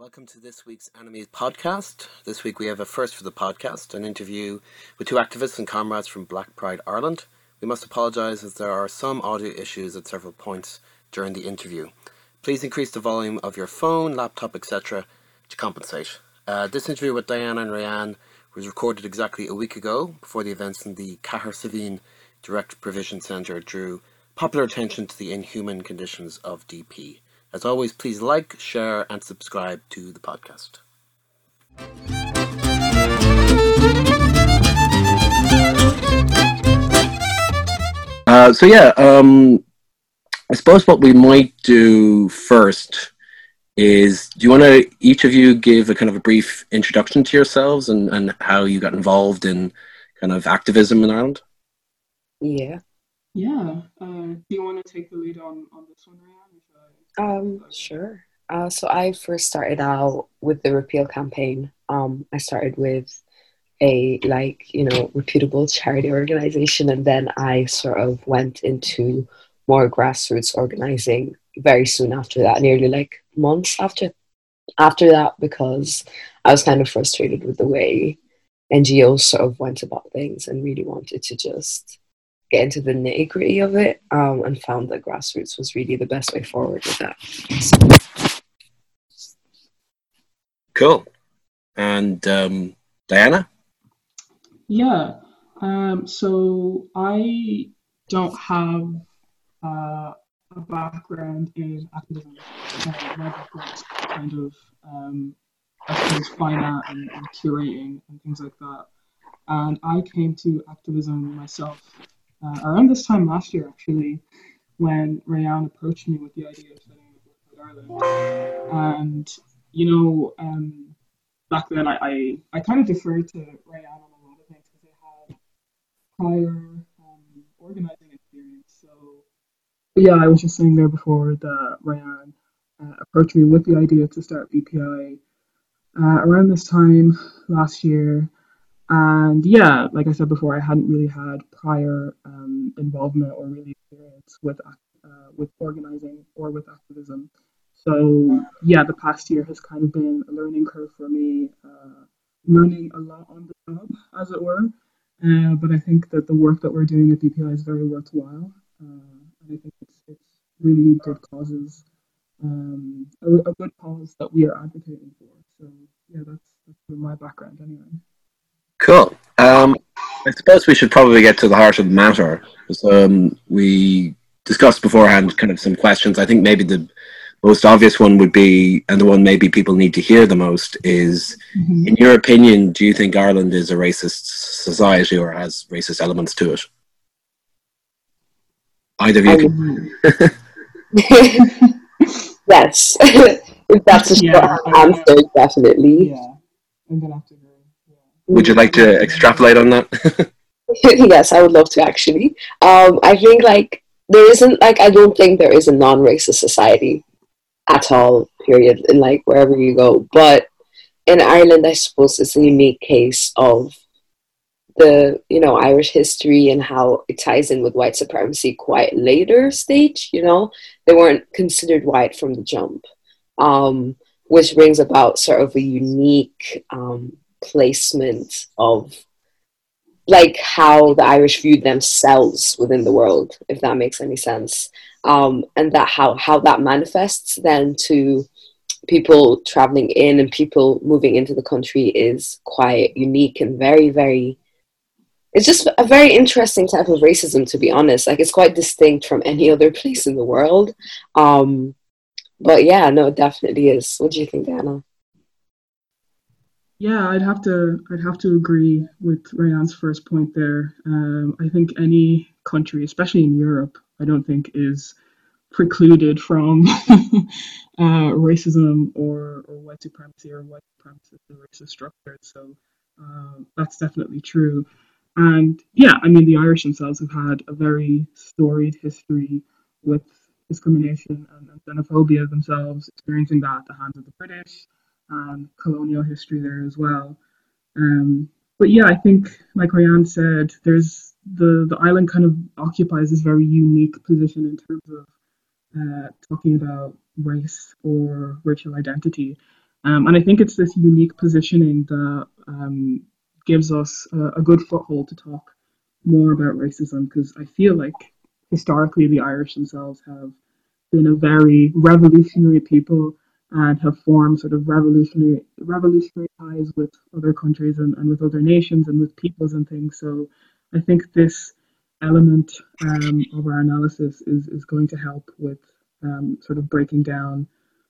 Welcome to this week's Anime podcast. This week we have a first for the podcast, an interview with two activists and comrades from Black Pride Ireland. We must apologise as there are some audio issues at several points during the interview. Please increase the volume of your phone, laptop, etc. to compensate. This interview with Diana and Rayanne was recorded exactly a week ago before the events in the Cahir Savine Direct Provision Centre drew popular attention to the inhuman conditions of DP. As always, please like, share, and subscribe to the podcast. I suppose what we might do first is, do you want to, each of you, give a kind of a brief introduction to yourselves and how you got involved in kind of activism in Ireland? Yeah. Yeah. Do you want to take the lead on this one, Ryan? Sure. So I first started out with the repeal campaign. I started with a reputable charity organization, and then I sort of went into more grassroots organizing very soon after that, nearly like months after that, because I was kind of frustrated with the way NGOs sort of went about things and really wanted to just get into the nitty gritty of it, and found that grassroots was really the best way forward with that. Cool. And Diana? Yeah. So I don't have a background in activism. My background is kind of, I suppose, finance and curating and things like that. And I came to activism myself around this time last year, actually, when Rayanne approached me with the idea of setting up Black Pride Ireland. And, back then I kind of deferred to Rayanne on a lot of things because they had prior organizing experience. So, yeah, I was just saying there before that Rayanne approached me with the idea to start BPI around this time last year. And yeah, like I said before, I hadn't really had prior involvement or really experience with organizing or with activism. So yeah, the past year has kind of been a learning curve for me, learning a lot on the job, as it were. But I think that the work that we're doing at BPI is very worthwhile, and I think it's really good causes, a good cause that we are advocating for. So yeah, that's my background anyway. Cool. I suppose we should probably get to the heart of the matter. So, we discussed beforehand kind of some questions. I think maybe the most obvious one would be, and the one maybe people need to hear the most, is, in your opinion, do you think Ireland is a racist society or has racist elements to it? Either of you can. Yes. If that's a short answer, definitely. Yeah, I'm gonna have to agree. Yeah. Would you like to extrapolate on that? Yes, I would love to actually. I think I don't think there is a non-racist society at all, period, in like wherever you go. But in Ireland, I suppose it's a unique case of the, Irish history and how it ties in with white supremacy quite later stage, They weren't considered white from the jump, which brings about sort of a unique placement of like how the Irish viewed themselves within the world, if that makes any sense. And that how that manifests then to people traveling in and people moving into the country is quite unique and very, very, it's just a very interesting type of racism, to be honest. Like, it's quite distinct from any other place in the world. But yeah, no, it definitely is. What do you think, Anna? Yeah, I'd have to agree with Rayanne's first point there. I think any country, especially in Europe, I don't think is precluded from racism or white supremacy or white supremacist and racist structures. So that's definitely true. And yeah, I mean, the Irish themselves have had a very storied history with discrimination and xenophobia themselves, experiencing that at the hands of the British and colonial history there as well. But yeah, I think, like Rayanne said, there's the island kind of occupies this very unique position in terms of talking about race or racial identity. And I think it's this unique positioning that gives us a good foothold to talk more about racism, because I feel like historically the Irish themselves have been a very revolutionary people and have formed sort of revolutionary ties with other countries and with other nations and with peoples and things. So I think this element of our analysis is going to help with sort of breaking down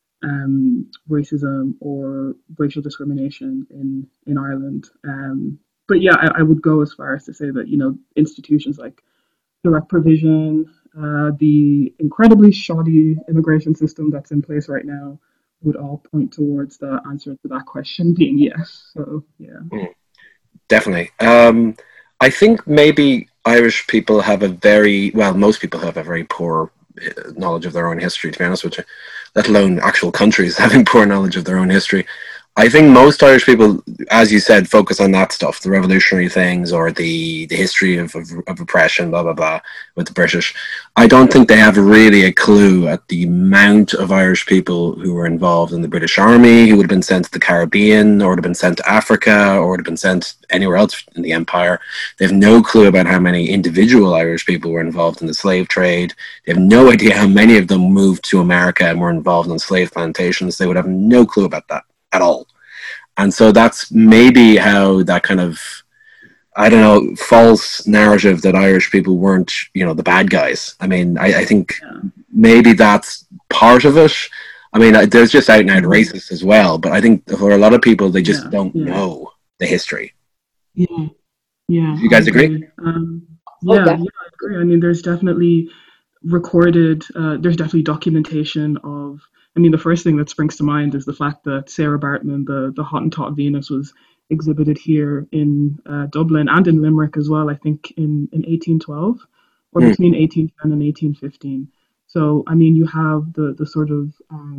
racism or racial discrimination in Ireland. But yeah, I would go as far as to say that, you know, institutions like direct provision, the incredibly shoddy immigration system that's in place right now would all point towards the answer to that question being yes. So yeah. Definitely. I think maybe Irish people have a very, well, most people have a very poor knowledge of their own history, to be honest with you, let alone actual countries having poor knowledge of their own history. I think most Irish people, as you said, focus on that stuff, the revolutionary things or the history of oppression, blah, blah, blah, with the British. I don't think they have really a clue at the amount of Irish people who were involved in the British Army, who would have been sent to the Caribbean, or would have been sent to Africa, or would have been sent anywhere else in the empire. They have no clue about how many individual Irish people were involved in the slave trade. They have no idea how many of them moved to America and were involved in slave plantations. They would have no clue about that at all. And so that's maybe how that kind of, I don't know, false narrative that Irish people weren't, you know, the bad guys. I mean, I think maybe that's part of it. I mean, there's just out and out racists as well, but I think for a lot of people, they just don't know the history. Yeah, yeah. You guys agree? Yeah, I agree. I mean, there's definitely there's definitely documentation of, I mean, the first thing that springs to mind is the fact that Sarah Bartman, the Hottentot Venus, was exhibited here in Dublin and in Limerick as well, I think in 1812 or between 1810 and 1815. So, I mean, you have the sort of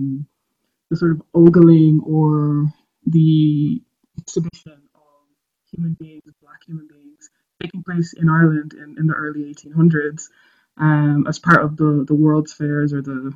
ogling or the exhibition of human beings, black human beings, taking place in Ireland in the early 1800s as part of the World's Fairs or the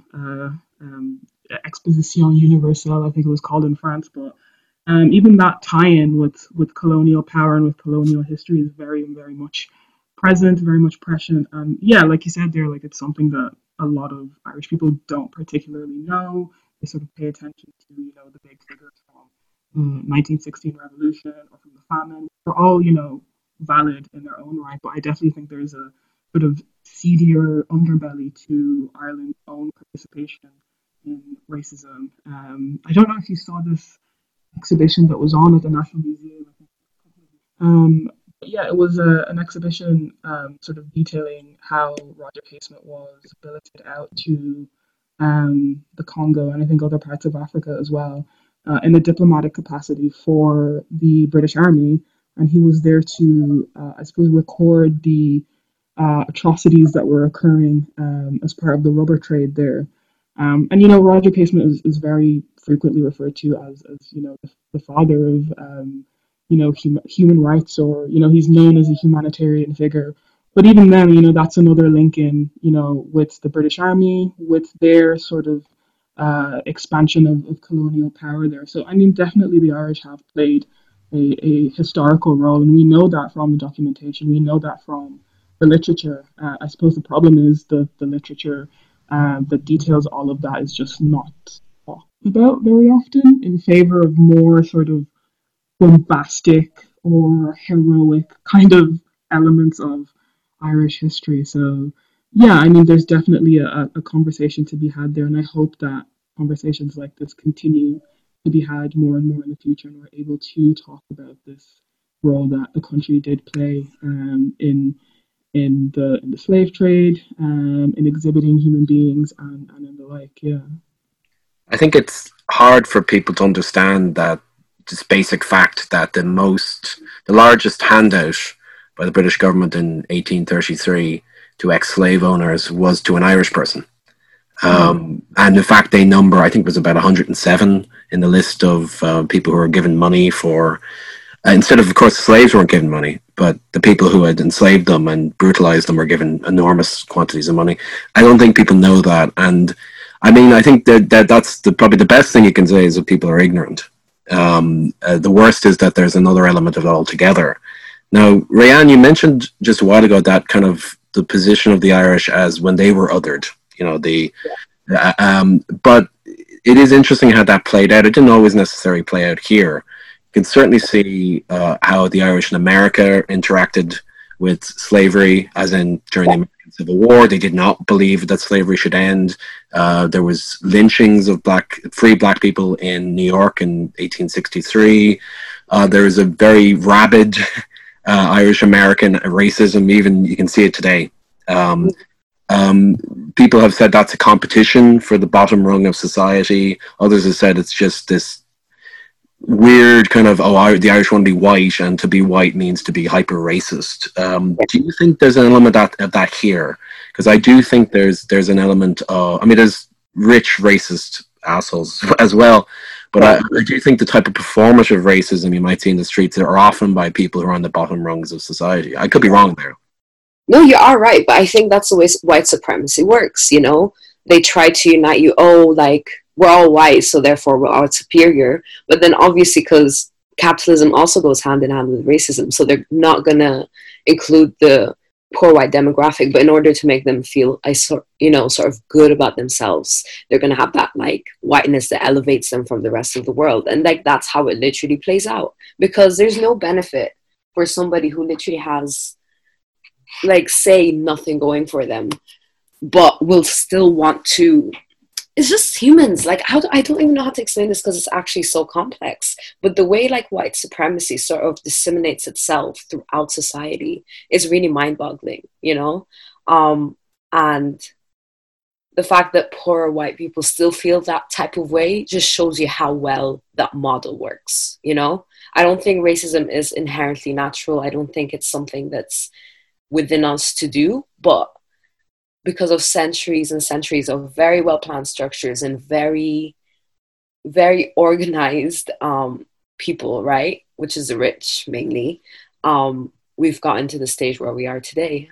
Exposition Universelle, I think it was called in France. But even that tie-in with colonial power and with colonial history is very, very much present, very much prescient. Yeah, like you said there, like it's something that a lot of Irish people don't particularly know. They sort of pay attention to, you know, the big figures from the 1916 revolution or from the famine. They're all, you know, valid in their own right, but I definitely think there's a sort of seedier underbelly to Ireland's own participation in racism. I don't know if you saw this exhibition that was on at the National Museum. But yeah, it was an exhibition sort of detailing how Roger Casement was billeted out to the Congo and I think other parts of Africa as well in a diplomatic capacity for the British Army. And he was there to, I suppose, record the atrocities that were occurring as part of the rubber trade there. And you know, Roger Casement is very frequently referred to as you know the father of you know human rights, or you know he's known as a humanitarian figure. But even then, you know, that's another link in, you know, with the British Army, with their sort of expansion of colonial power there. So I mean, definitely the Irish have played a historical role, and we know that from the documentation. We know that from the literature. I suppose the problem is the literature that details all of that is just not talked about very often in favor of more sort of bombastic or heroic kind of elements of Irish history. So yeah, I mean, there's definitely a conversation to be had there, and I hope that conversations like this continue to be had more and more in the future, and we're able to talk about this role that the country did play in the slave trade, in exhibiting human beings, and in the like. Yeah. I think it's hard for people to understand that this basic fact that the largest handout by the British government in 1833 to ex-slave owners was to an Irish person. And in fact, they number, I think it was about 107 in the list of people who were given money for, instead of course, slaves weren't given money, but the people who had enslaved them and brutalized them were given enormous quantities of money. I don't think people know that. And I mean, I think that's probably the best thing you can say is that people are ignorant. The worst is that there's another element of it altogether. Now, Rayanne, you mentioned just a while ago that kind of the position of the Irish as when they were othered. But it is interesting how that played out. It didn't always necessarily play out here. You can certainly see how the Irish in America interacted with slavery, as in during the American Civil War. They did not believe that slavery should end. There was lynchings of free black people in New York in 1863. There was a very rabid Irish-American racism. Even you can see it today. People have said that's a competition for the bottom rung of society. Others have said it's just this weird kind of, the Irish want to be white, and to be white means to be hyper racist. Do you think there's an element of that here? Because I do think there's an element of, I mean, there's rich racist assholes as well, but I do think the type of performative racism you might see in the streets are often by people who are on the bottom rungs of society. I could be wrong there. No, you are right, but I think that's the way white supremacy works, you know? They try to unite you, we're all white, so therefore we're all superior. But then obviously, because capitalism also goes hand in hand with racism, so they're not going to include the poor white demographic, but in order to make them feel, sort of good about themselves, they're going to have that, whiteness that elevates them from the rest of the world. And, that's how it literally plays out. Because there's no benefit for somebody who literally has, say, nothing going for them, but will still want to. It's just humans. I don't even know how to explain this because it's actually so complex. But the way white supremacy sort of disseminates itself throughout society is really mind-boggling, you know? And the fact that poorer white people still feel that type of way just shows you how well that model works, you know? I don't think racism is inherently natural. I don't think it's something that's within us to do, but because of centuries and centuries of very well-planned structures and very, very organized people, right? Which is the rich mainly. We've gotten to the stage where we are today.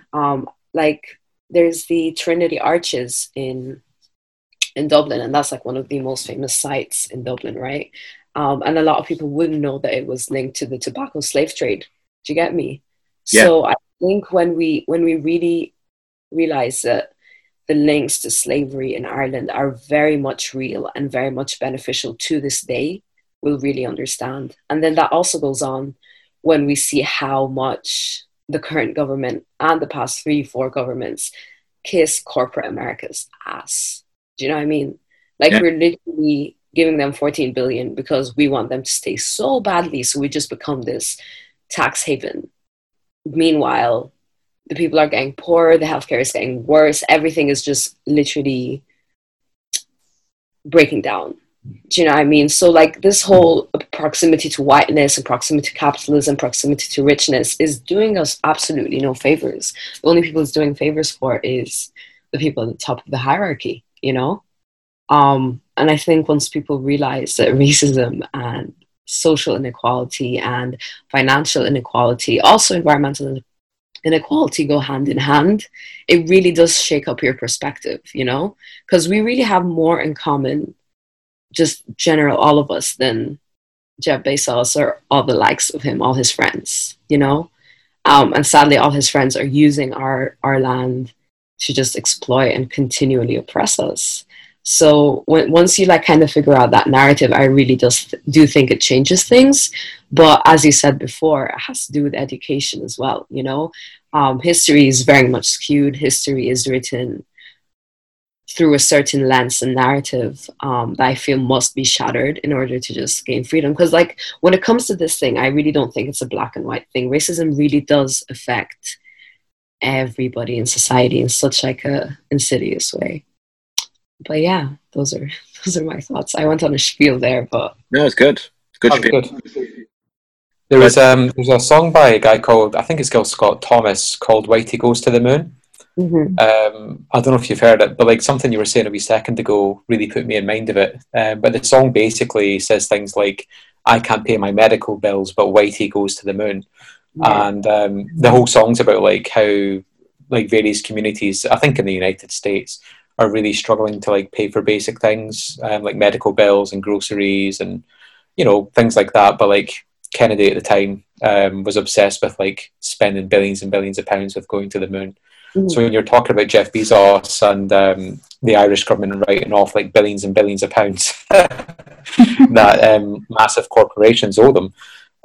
There's the Trinity Arches in Dublin, and that's one of the most famous sites in Dublin, right? And a lot of people wouldn't know that it was linked to the tobacco slave trade. Do you get me? Yeah. So I think when we really realize that the links to slavery in Ireland are very much real and very much beneficial to this day, we'll really understand. And then that also goes on when we see how much the current government and the past 3-4 governments kiss corporate America's ass. Do you know what I mean? We're literally giving them 14 billion because we want them to stay so badly, so we just become this tax haven. Meanwhile, the people are getting poorer, the healthcare is getting worse, everything is just literally breaking down. Do you know what I mean? So this whole proximity to whiteness and proximity to capitalism, proximity to richness is doing us absolutely no favors. The only people it's doing favors for is the people at the top of the hierarchy, you know? And I think once people realize that racism and social inequality and financial inequality, also environmental inequality go hand in hand, it really does shake up your perspective, you know? Because we really have more in common, just general, all of us, than Jeff Bezos or all the likes of him, all his friends, you know? And sadly, all his friends are using our land to just exploit and continually oppress us. So once you kind of figure out that narrative, I really do think it changes things. But as you said before, it has to do with education as well, you know? History is very much skewed. History is written through a certain lens and narrative that I feel must be shattered in order to just gain freedom. Because when it comes to this thing, I really don't think it's a black and white thing. Racism really does affect everybody in society in such a insidious way. But yeah, those are my thoughts. I went on a spiel there, but no, it's good. It's good spiel. Good. There was a song by a guy called, I think it's called Scott Thomas, called "Whitey Goes to the Moon." Mm-hmm. I don't know if you've heard it, but something you were saying a wee second ago really put me in mind of it. But the song basically says things like, "I can't pay my medical bills, but Whitey goes to the moon." Yeah. And the whole song's about how various communities, I think in the United States, are really struggling to like pay for basic things, like medical bills and groceries and things like that. But like Kennedy at the time was obsessed with like spending billions and billions of pounds with going to the moon. So when you're talking about Jeff Bezos and the Irish government writing off like billions and billions of pounds that massive corporations owe them,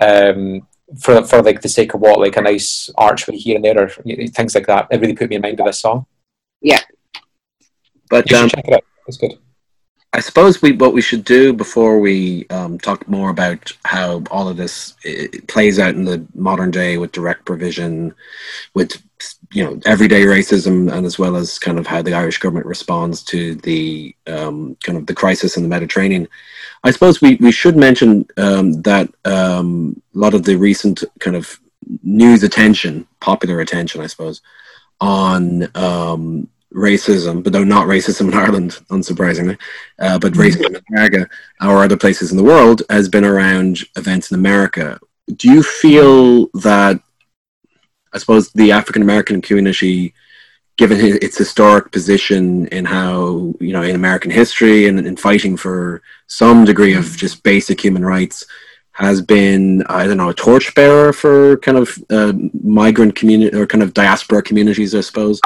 for like the sake of what, like a nice archway here and there, or things like that, it really put me in mind of this song. Yeah, but you should check it out. It's good. I suppose what we should do before we talk more about how all of this plays out in the modern day with direct provision, with everyday racism, and as well as kind of how the Irish government responds to the kind of the crisis in the Mediterranean. I suppose we should mention that a lot of the recent kind of news attention, popular attention, I suppose, on racism, but though not racism in Ireland, unsurprisingly, but racism in America or other places in the world, has been around events in America. Do you feel that, I suppose, the African American community, given its historic position in how, in American history and in fighting for some degree of just basic human rights, has been, I don't know, a torchbearer for kind of migrant community or kind of diaspora communities, I suppose?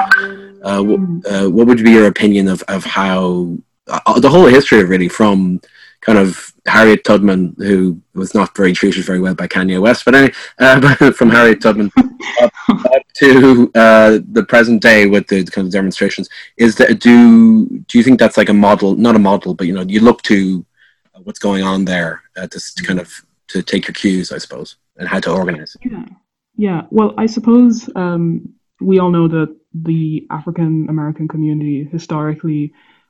What would be your opinion of how the whole history of really, from kind of Harriet Tubman, who was not treated very well by Kanye West, but anyway, from Harriet Tubman up to the present day with the kind of demonstrations, is that do you think that's like a model, not a model, but you look to what's going on there to take your cues, I suppose, and how to organize? Yeah. Well, I suppose we all know that the African American community historically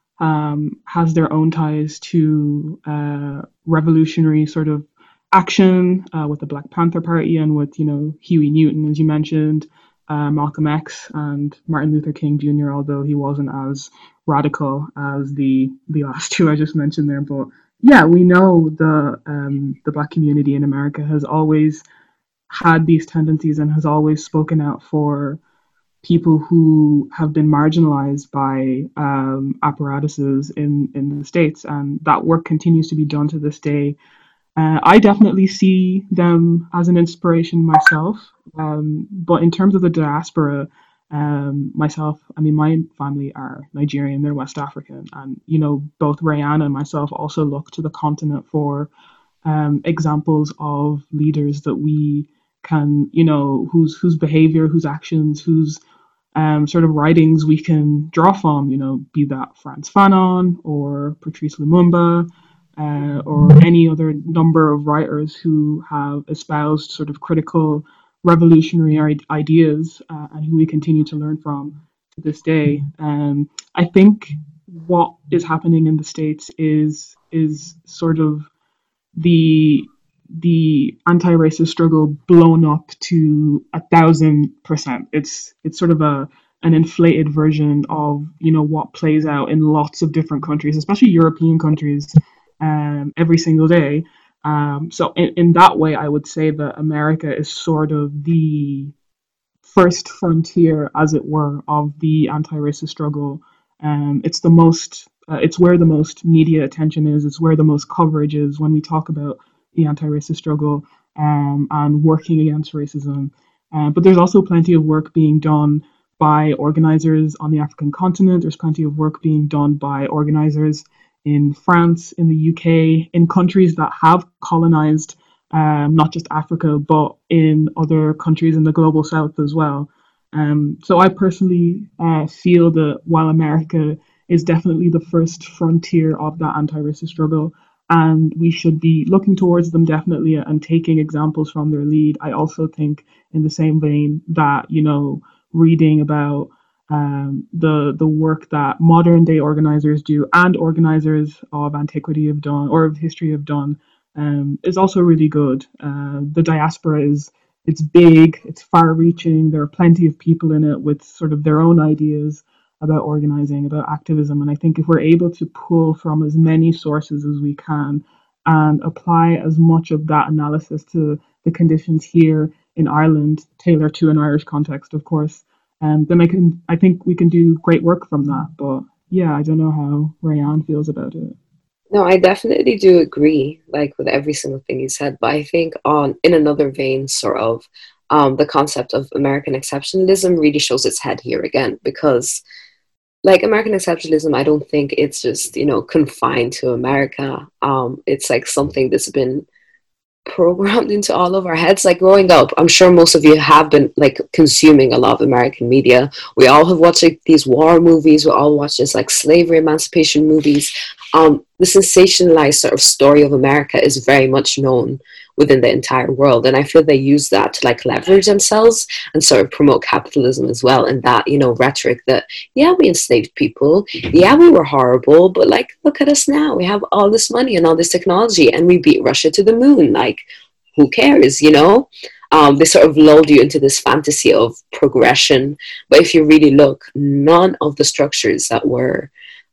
has their own ties to revolutionary sort of action with the Black Panther Party and with, Huey Newton, as you mentioned, Malcolm X and Martin Luther King Jr., although he wasn't as radical as the last two I just mentioned there. But yeah, we know the Black community in America has always had these tendencies and has always spoken out for people who have been marginalized by apparatuses in the States. And that work continues to be done to this day. I definitely see them as an inspiration myself. But in terms of the diaspora, myself, my family are Nigerian, they're West African. And, both Rayanne and myself also look to the continent for examples of leaders that we can, whose behavior, whose actions, whose sort of writings we can draw from, be that Frantz Fanon or Patrice Lumumba, or any other number of writers who have espoused sort of critical revolutionary ideas, and who we continue to learn from to this day. I think what is happening in the States is sort of the anti-racist struggle blown up to 1,000%. It's sort of an inflated version of what plays out in lots of different countries, especially European countries, every single day. So in that way, I would say that America is sort of the first frontier, as it were, of the anti-racist struggle. It's the most, it's where the most media attention is. It's where the most coverage is when we talk about the anti-racist struggle and working against racism. But there's also plenty of work being done by organizers on the African continent. There's plenty of work being done by organizers in France, in the UK, in countries that have colonized not just Africa, but in other countries in the global south as well. So I personally feel that while America is definitely the first frontier of that anti-racist struggle, and we should be looking towards them definitely and taking examples from their lead, I also think in the same vein that, reading about the work that modern day organizers do and organizers of antiquity have done or of history have done is also really good. The diaspora it's big, it's far reaching. There are plenty of people in it with sort of their own ideas about organizing, about activism. And I think if we're able to pull from as many sources as we can and apply as much of that analysis to the conditions here in Ireland, tailored to an Irish context, of course, then I think we can do great work from that. But yeah, I don't know how Rayan feels about it. No, I definitely do agree, like with every single thing you said. But I think on in another vein, sort of, the concept of American exceptionalism really shows its head here again because, like, American exceptionalism, I don't think it's just confined to America. It's like something that's been programmed into all of our heads. Like growing up, I'm sure most of you have been like consuming a lot of American media. We all have watched like these war movies. We all watch this like slavery emancipation movies. The sensationalized sort of story of America is very much known within the entire world, and I feel they use that to like leverage themselves and sort of promote capitalism as well. And that rhetoric that yeah, we enslaved people, yeah, we were horrible, but like look at us now, we have all this money and all this technology and we beat Russia to the moon. Like who cares, they sort of lulled you into this fantasy of progression, but if you really look, none of the structures that were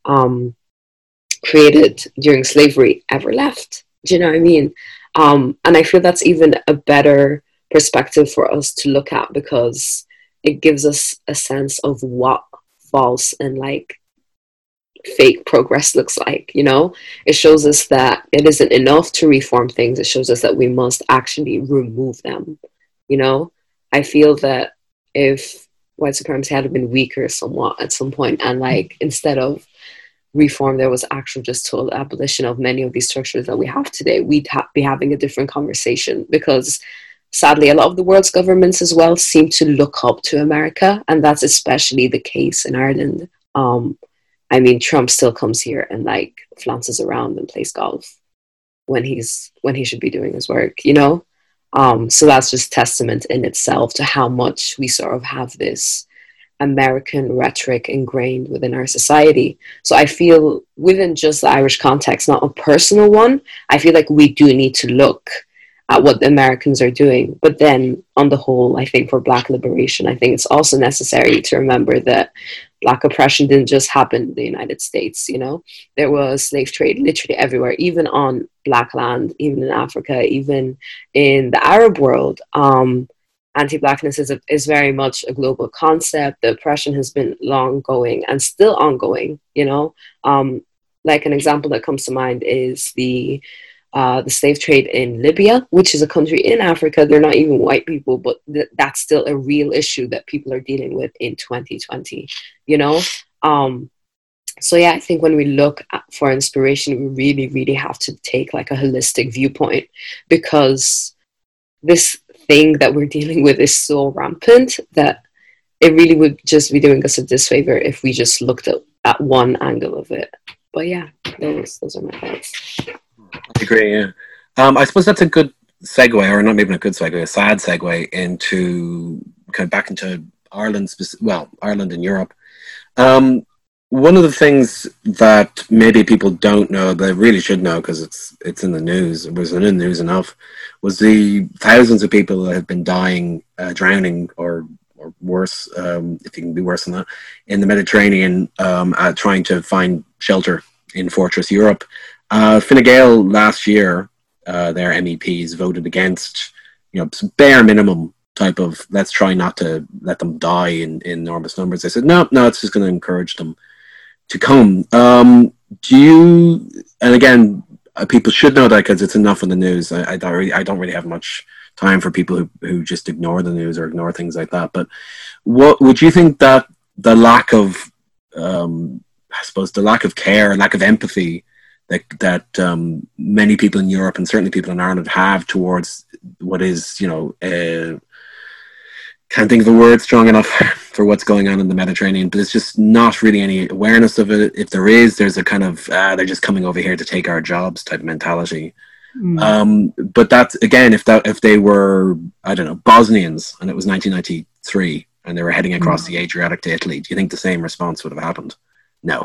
created during slavery ever left. Do you know what I mean? And I feel that's even a better perspective for us to look at because it gives us a sense of what false and like fake progress looks like. It shows us that it isn't enough to reform things. It shows us that we must actually remove them. you know I feel that if white supremacy had been weaker somewhat at some point, and like instead of reform there was actual just total abolition of many of these structures that we have today, we'd be having a different conversation because sadly a lot of the world's governments as well seem to look up to America, and that's especially the case in Ireland. I mean, Trump still comes here and like flounces around and plays golf when he should be doing his work. So that's just testament in itself to how much we sort of have this American rhetoric ingrained within our society. So I feel within just the Irish context, not a personal one, I feel like we do need to look at what the Americans are doing. But then on the whole, I think for Black liberation, I think it's also necessary to remember that Black oppression didn't just happen in the United States. There was slave trade literally everywhere, even on Black land, even in Africa, even in the Arab world. Anti-Blackness is very much a global concept. The oppression has been long going and still ongoing. Like an example that comes to mind is the slave trade in Libya, which is a country in Africa. They're not even white people, but that's still a real issue that people are dealing with in 2020. You know, so yeah, I think when we look for inspiration, we really, really have to take like a holistic viewpoint because this thing that we're dealing with is so rampant that it really would just be doing us a disfavor if we just looked at one angle of it. But yeah, those are my thoughts. I agree. Yeah, I suppose that's a good segue, or not even a good segue, a sad segue into kind of back into Ireland, Ireland and Europe. Um, One of the things that maybe people don't know, but really should know because it's in the news. It was in the news enough. Was the thousands of people that have been dying, drowning, or worse, if you can be worse than that, in the Mediterranean, trying to find shelter in Fortress Europe. Fine Gael last year, their MEPs voted against, bare minimum type of let's try not to let them die in enormous numbers. They said no, it's just going to encourage them to come. Do you? And again, people should know that because it's enough in the news. I don't really have much time for people who just ignore the news or ignore things like that. But what would you think that the lack of, I suppose, the lack of care, lack of empathy that many people in Europe and certainly people in Ireland have towards what is, can't think of a word strong enough for what's going on in the Mediterranean, but it's just not really any awareness of it. If there is, there's a kind of, they're just coming over here to take our jobs type mentality. But that's, again, if they were, I don't know, Bosnians and it was 1993 and they were heading across the Adriatic to Italy, do you think the same response would have happened? No.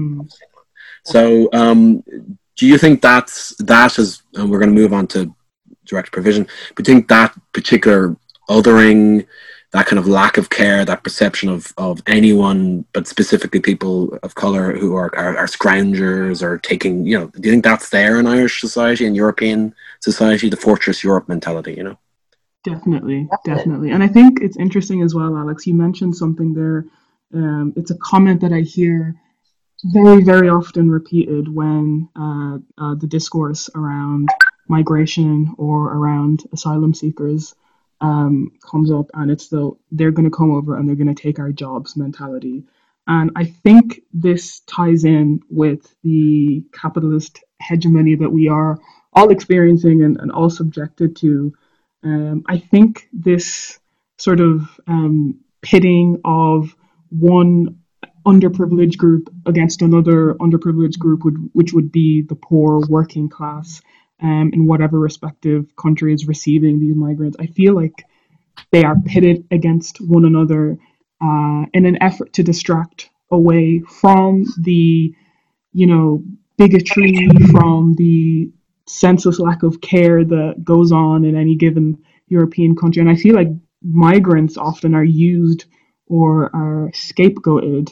So do you think that is, and we're going to move on to direct provision, but do you think that particular othering, that kind of lack of care, that perception of anyone, but specifically people of colour who are scroungers or taking, do you think that's there in Irish society and European society, the Fortress Europe mentality, Definitely. And I think it's interesting as well, Alex, you mentioned something there. It's a comment that I hear very, very often repeated when the discourse around migration or around asylum seekers comes up, and it's they're going to come over and they're going to take our jobs mentality. And I think this ties in with the capitalist hegemony that we are all experiencing and all subjected to. I think this sort of pitting of one underprivileged group against another underprivileged group, which would be the poor working class in whatever respective country is receiving these migrants. I feel like they are pitted against one another in an effort to distract away from the, bigotry, from the senseless lack of care that goes on in any given European country. And I feel like migrants often are used or are scapegoated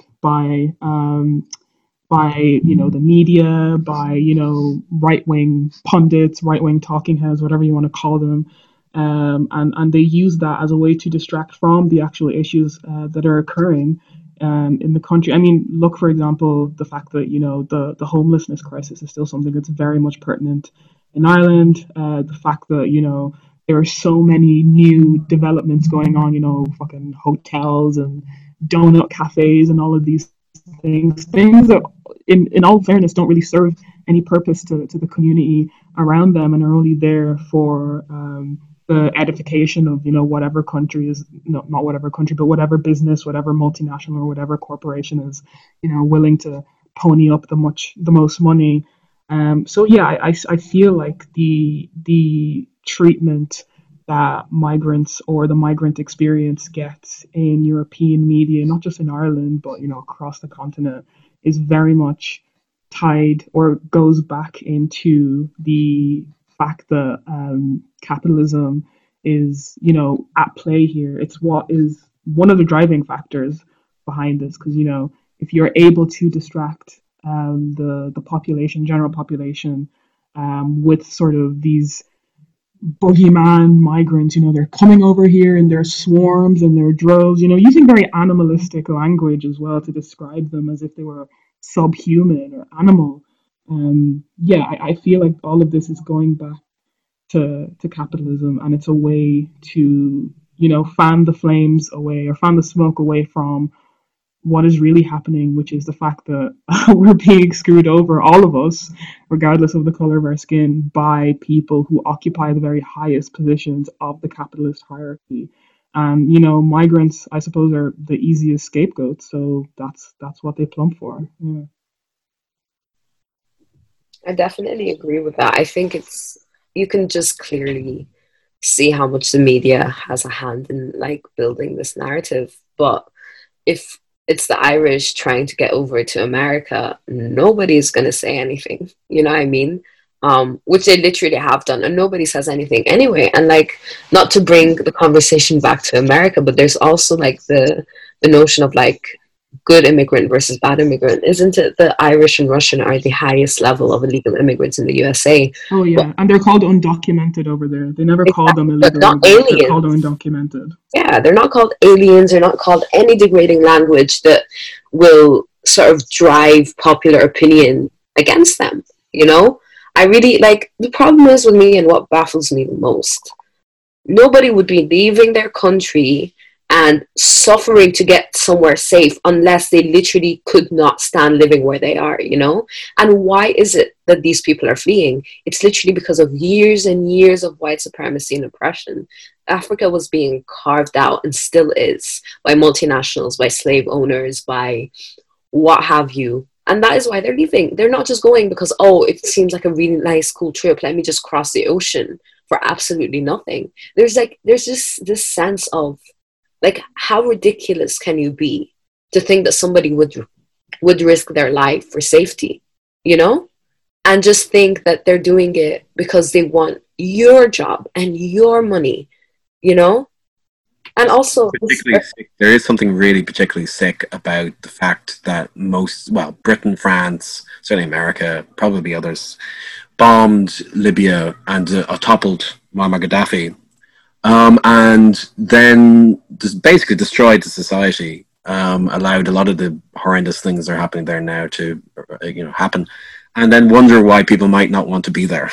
by the media, by right wing pundits, right wing talking heads, whatever you want to call them, and they use that as a way to distract from the actual issues that are occurring in the country. I mean, look, for example, the fact that the homelessness crisis is still something that's very much pertinent in Ireland. The fact that there are so many new developments going on, fucking hotels and donut cafes and all of these things that in all fairness don't really serve any purpose to the community around them and are only there for the edification of whatever country is, not whatever country, but whatever business, whatever multinational or whatever corporation is willing to pony up the most money. So yeah, I feel like the treatment that migrants or the migrant experience gets in European media, not just in Ireland, but across the continent, is very much tied or goes back into the fact that capitalism is at play here. It's what is one of the driving factors behind this, because if you're able to distract the population, general population, with sort of these boogeyman migrants, they're coming over here in their swarms and their droves, using very animalistic language as well to describe them as if they were subhuman or animal. I feel like all of this is going back to capitalism, and it's a way to fan the flames away or fan the smoke away from what is really happening, which is the fact that we're being screwed over, all of us, regardless of the color of our skin, by people who occupy the very highest positions of the capitalist hierarchy. And migrants, I suppose, are the easiest scapegoats, so that's what they plump for. Yeah. I definitely agree with that. I think you can just clearly see how much the media has a hand in building this narrative. But if it's the Irish trying to get over to America, nobody's going to say anything. You know what I mean? Which they literally have done, and nobody says anything anyway. And not to bring the conversation back to America, but there's also the notion of good immigrant versus bad immigrant. Isn't it the Irish and Russian are the highest level of illegal immigrants in the USA? Oh yeah, and they're called undocumented over there. They never call them illegal. Not aliens. They're called undocumented. Yeah, they're not called aliens. They're not called any degrading language that will sort of drive popular opinion against them. I really the problem is with me, and what baffles me the most, nobody would be leaving their country and suffering to get somewhere safe unless they literally could not stand living where they are, And why is it that these people are fleeing? It's literally because of years and years of white supremacy and oppression. Africa was being carved out, and still is, by multinationals, by slave owners, by what have you. And that is why they're leaving. They're not just going because, it seems like a really nice, cool trip. Let me just cross the ocean for absolutely nothing. There's just this sense of, how ridiculous can you be to think that somebody would risk their life for safety, and just think that they're doing it because they want your job and your money, And also, there is something really particularly sick about the fact that Britain, France, certainly America, probably others, bombed Libya and toppled Muammar Gaddafi. And then basically destroyed the society allowed a lot of the horrendous things that are happening there now to happen, and then wonder why people might not want to be there.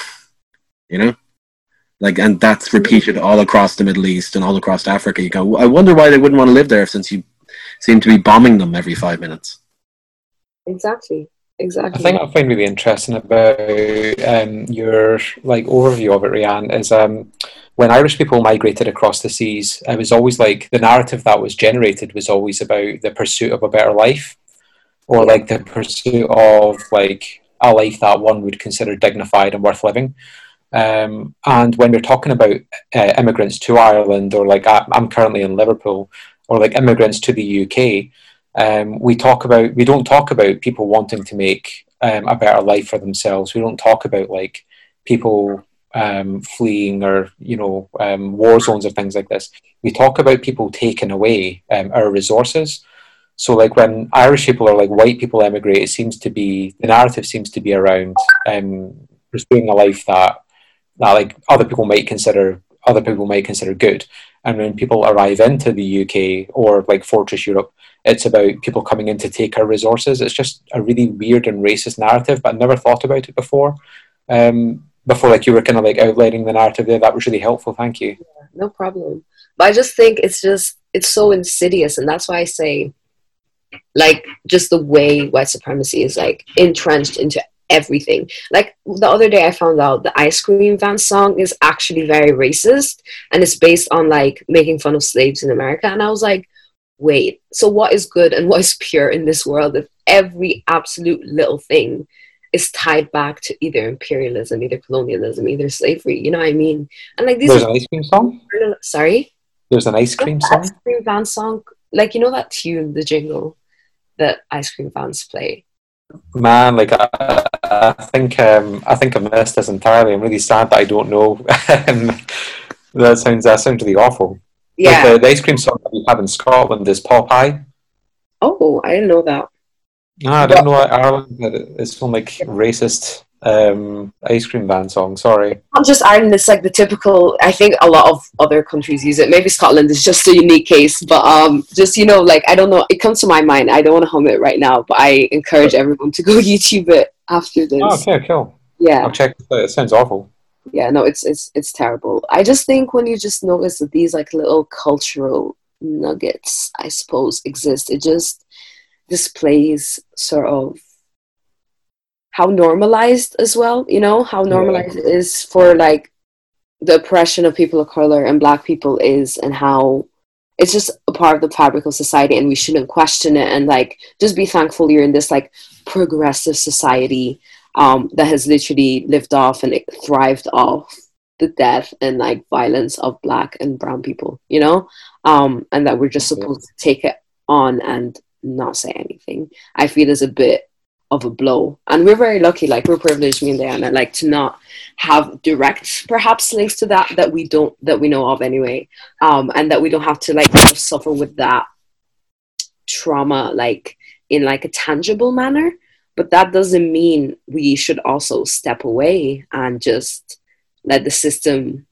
And that's repeated all across the Middle East and all across Africa. You go, I wonder why they wouldn't want to live there since you seem to be bombing them every 5 minutes. Exactly. I think I find really interesting about your overview of it, Rianne, is when Irish people migrated across the seas, it was always like the narrative that was generated was always about the pursuit of a better life, or like the pursuit of like a life that one would consider dignified and worth living. And when we're talking about immigrants to Ireland, or like I'm currently in Liverpool, or like immigrants to the UK, we don't talk about people wanting to make a better life for themselves. We don't talk about like people fleeing or war zones or things like this. We talk about people taking away our resources. So like when Irish people or like white people emigrate, the narrative seems to be around pursuing a life that like other people might consider good. And when people arrive into the UK or like Fortress Europe, it's about people coming in to take our resources. It's just a really weird and racist narrative, but I never thought about it before. Before like you were kind of like outlining the narrative there. That was really helpful. Thank you. Yeah, no problem. But I just think it's so insidious, and that's why I say, like, just the way white supremacy is like entrenched into everything. Like the other day I found out the Ice Cream Van song is actually very racist, and it's based on like making fun of slaves in America. And I was like, wait, so what is good and what is pure in this world if every absolute little thing is tied back to either imperialism, either colonialism, either slavery? You know what I mean? And like there's an Ice Cream song? Sorry? There's an Ice Cream song? Ice Cream Van song. Like, that tune, the jingle that Ice Cream Vans play? Man, like I think I missed this entirely. I'm really sad that I don't know. That sounds really awful. Yeah. Like the ice cream song that we have in Scotland is Popeye. Oh, I didn't know that. No, I didn't know Ireland it's one like racist ice cream van song. Sorry. Not just Ireland, it's like the typical. I think a lot of other countries use it. Maybe Scotland is just a unique case, but just like I don't know. It comes to my mind. I don't want to hum it right now, but I encourage everyone to go YouTube it after this. Oh, okay, cool. Yeah, I'll check it out. It sounds awful. Yeah, no, it's terrible. I just think when you just notice that these like little cultural nuggets, I suppose, exist, it just displays sort of how normalized as well, how normalized it is for like the oppression of people of color and Black people is, and how it's just a part of the fabric of society, and we shouldn't question it, and like just be thankful you're in this like progressive society that has literally lived off and thrived off the death and like violence of Black and brown people, and that we're just supposed to take it on and not say anything. I feel is a bit of a blow, and we're very lucky, like we're privileged, me and Diana, like to not have direct perhaps links to that we know of anyway, and that we don't have to like kind of suffer with that trauma like in like a tangible manner. But that doesn't mean we should also step away and just let the system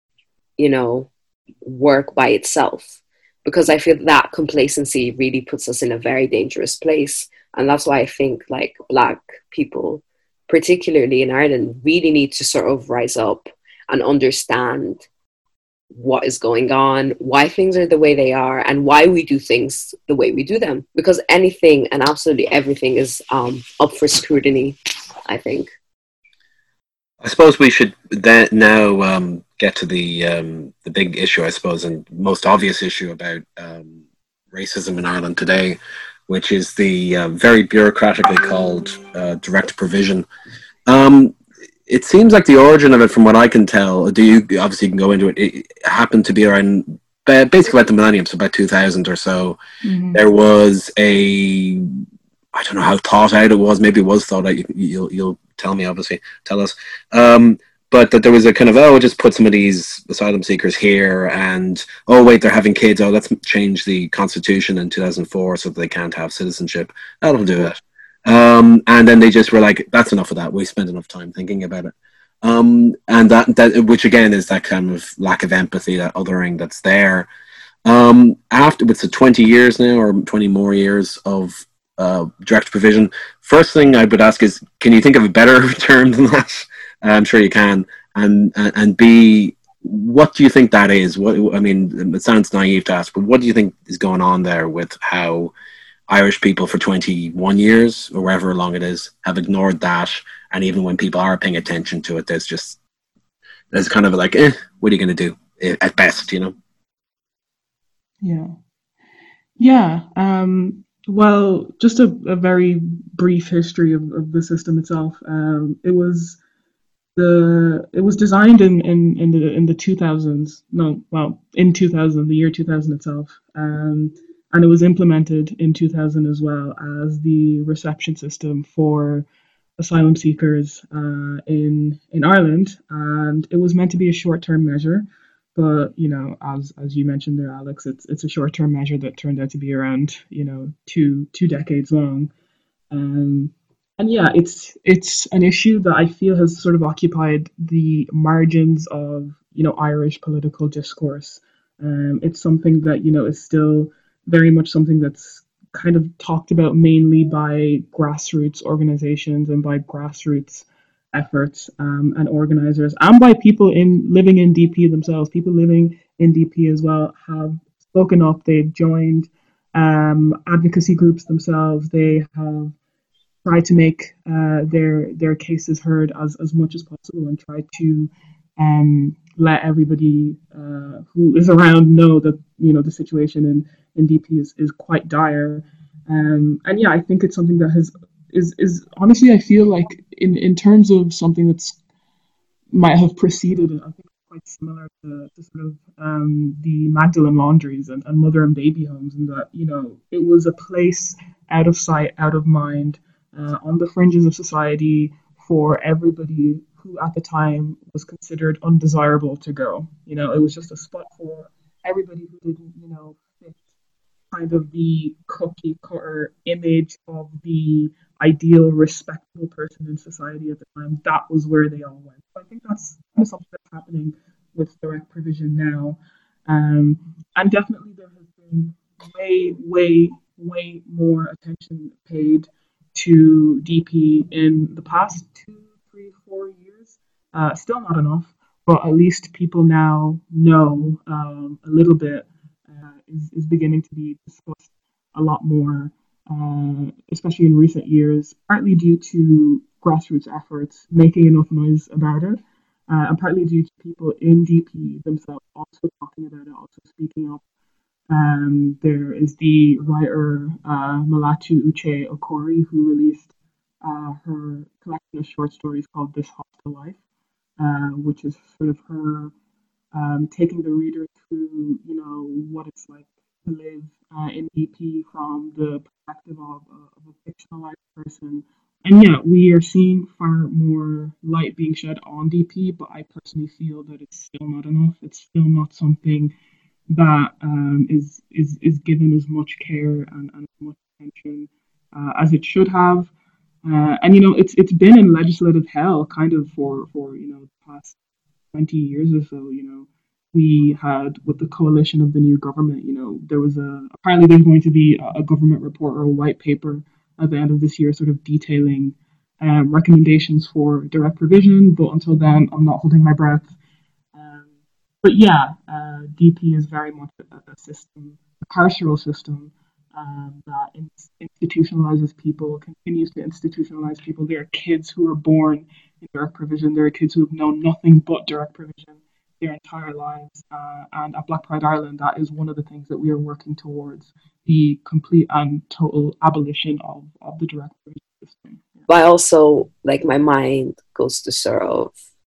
work by itself, because I feel that complacency really puts us in a very dangerous place. And that's why I think like Black people, particularly in Ireland, really need to sort of rise up and understand what is going on, why things are the way they are, and why we do things the way we do them. Because anything and absolutely everything is up for scrutiny, I think. I suppose we should then now get to the big issue, I suppose, and most obvious issue about racism in Ireland today, which is the very bureaucratically called direct provision. It seems like the origin of it, from what I can tell, obviously you can go into it, it happened to be around basically at the millennium, so about 2000 or so. Mm-hmm. There was I don't know how thought out it was, maybe it was thought out, you'll tell me, obviously, tell us. But that there was a kind of, just put some of these asylum seekers here, and, wait, they're having kids, let's change the constitution in 2004 so that they can't have citizenship. That'll do it. And then they just were like, that's enough of that. We spent enough time thinking about it. And that which again is that kind of lack of empathy, that othering that's there. After, it's 20 years now, or 20 more years of direct provision, first thing I would ask is, can you think of a better term than that? I'm sure you can. And B, what do you think that is? What, I mean, it sounds naive to ask, but what do you think is going on there with how Irish people for 21 years, or however long it is, have ignored that? And even when people are paying attention to it, there's kind of like, what are you going to do at best, you know? Yeah. Yeah. Well, just a very brief history of the system itself. It was designed in the 2000s. No, well, in 2000, the year 2000 itself. And it was implemented in 2000 as well as the reception system for asylum seekers in Ireland, and it was meant to be a short-term measure. But as you mentioned there, Alex, it's a short-term measure that turned out to be around two decades long. Um, and yeah, it's an issue that I feel has sort of occupied the margins of Irish political discourse. It's something that is still very much something that's kind of talked about mainly by grassroots organizations and by grassroots efforts and organizers, and by people in living in DP themselves. People living in DP as well have spoken up. They've joined advocacy groups themselves. They have try to make their cases heard as much as possible, and try to let everybody who is around know that the situation in DP is quite dire. And yeah, I think it's something that is honestly, I feel like in terms of something that's might have preceded it, I think it's quite similar to sort of the Magdalene laundries and mother and baby homes, and that it was a place out of sight, out of mind, on the fringes of society for everybody who at the time was considered undesirable to go. It was just a spot for everybody who didn't fit kind of the cookie cutter image of the ideal respectable person in society at the time. That was where they all went. So I think that's kind of something that's happening with direct provision now. And definitely there has been way more attention paid to DP in the past 2, 3, 4 years. Still not enough, but at least people now know a little bit. Is beginning to be discussed a lot more, especially in recent years, partly due to grassroots efforts making enough noise about it, and partly due to people in DP themselves also talking about it, also speaking up. There is the writer Malatu Uche Okori, who released her collection of short stories called This Hostile Life, which is sort of her taking the reader through, what it's like to live in DP from the perspective of a fictionalized person. And yeah, we are seeing far more light being shed on DP, but I personally feel that it's still not enough. It's still not something that is given as much care and as much attention as it should have. And it's been in legislative hell kind of for the past 20 years or so. We had, with the coalition of the new government, there was apparently there's going to be a government report or a white paper at the end of this year sort of detailing recommendations for direct provision, but until then I'm not holding my breath. But yeah, DP is very much a system, a carceral system that institutionalizes people, continues to institutionalize people. There are kids who are born in direct provision. There are kids who have known nothing but direct provision their entire lives. And at Black Pride Ireland, that is one of the things that we are working towards, the complete and total abolition of the direct provision system. Yeah. But also, like, my mind goes to sort of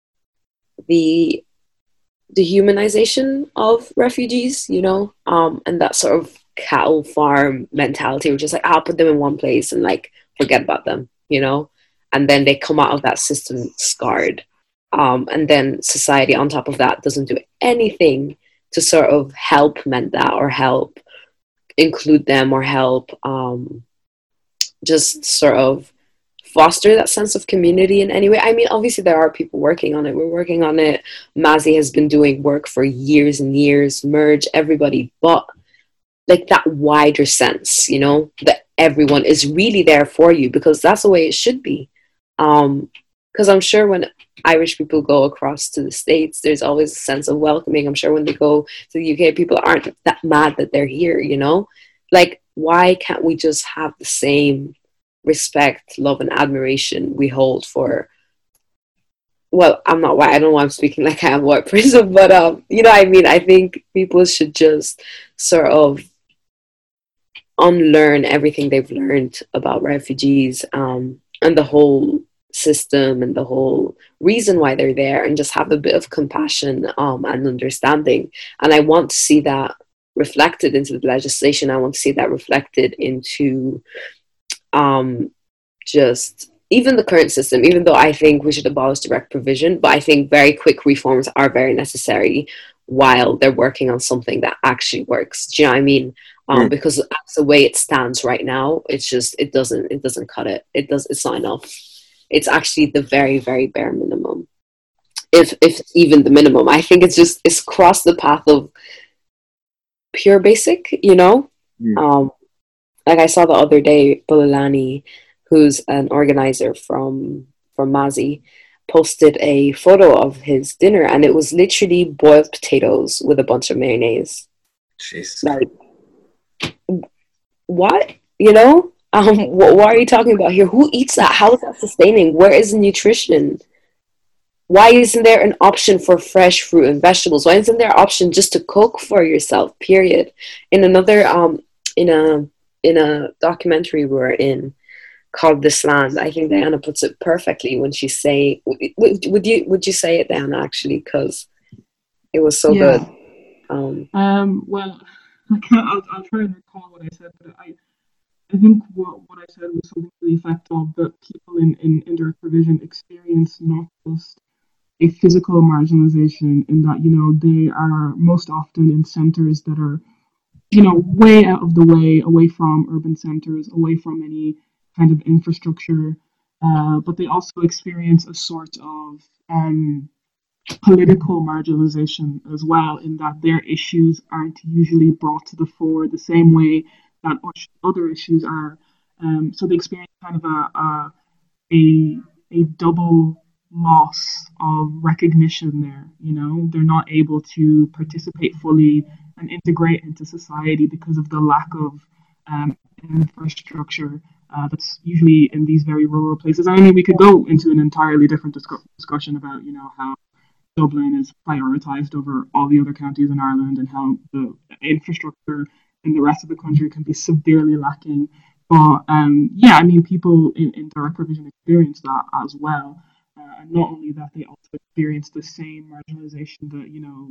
the dehumanization of refugees, and that sort of cattle farm mentality, which is like, I'll put them in one place and like forget about them, and then they come out of that system scarred. And then society on top of that doesn't do anything to sort of help mend that, or help include them, or help just sort of foster that sense of community in any way. I mean, obviously there are people working on it. We're working on it. Mazi has been doing work for years and years, Merge, everybody, but like that wider sense, you know, that everyone is really there for you, because that's the way it should be. Because I'm sure when Irish people go across to the States, there's always a sense of welcoming. I'm sure when they go to the UK, people aren't that mad that they're here, you know? Like, why can't we just have the same respect, love, and admiration we hold for, well, I'm not white, I don't know why I'm speaking like I am a white person, but you know what I mean? I think people should just sort of unlearn everything they've learned about refugees, and the whole system and the whole reason why they're there, and just have a bit of compassion and understanding. And I want to see that reflected into the legislation. I want to see that reflected into just even the current system, even though I think we should abolish direct provision, but I think very quick reforms are very necessary while they're working on something that actually works. Do you know what I mean? Because that's the way it stands right now. It's just, it doesn't cut it. It's not enough. It's actually the very, very bare minimum. If even the minimum. I think it's crossed the path of pure basic, you know? Like I saw the other day, Bululani, who's an organizer from Mazi, posted a photo of his dinner, and it was literally boiled potatoes with a bunch of mayonnaise. Jeez. Like, what? You know? What are you talking about here? Who eats that? How is that sustaining? Where is the nutrition? Why isn't there an option for fresh fruit and vegetables? Why isn't there an option just to cook for yourself? Period. In another in a documentary we were in called This Land, I think Diana puts it perfectly when she say, would you say it, Diana, actually, because it was so good. Well, I'll try and recall what I said, but I think what I said was something to the effect of that people in indirect provision experience not just a physical marginalization, in that, you know, they are most often in centers that are, you know, way out of the way, away from urban centers, away from any kind of infrastructure, but they also experience a sort of political marginalization as well, in that their issues aren't usually brought to the fore the same way that other issues are. So they experience kind of a double loss of recognition there. You know, they're not able to participate fully and integrate into society because of the lack of infrastructure that's usually in these very rural places. I mean, we could go into an entirely different discussion about, you know, how Dublin is prioritized over all the other counties in Ireland, and how the infrastructure in the rest of the country can be severely lacking. But yeah, I mean, people in direct provision experience that as well. And not only that, they also experience the same marginalization that, you know,